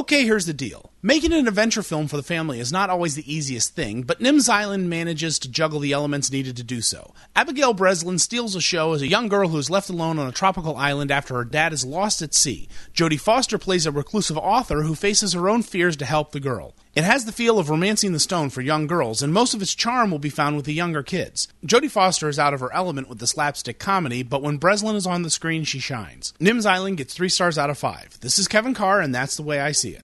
Okay, here's the deal. Making an adventure film for the family is not always the easiest thing, but Nim's Island manages to juggle the elements needed to do so. Abigail Breslin steals the show as a young girl who is left alone on a tropical island after her dad is lost at sea. Jodie Foster plays a reclusive author who faces her own fears to help the girl. It has the feel of Romancing the Stone for young girls, and most of its charm will be found with the younger kids. Jodie Foster is out of her element with the slapstick comedy, but when Breslin is on the screen, she shines. Nim's Island gets 3 stars out of 5. This is Kevin Carr, and that's the way I see it.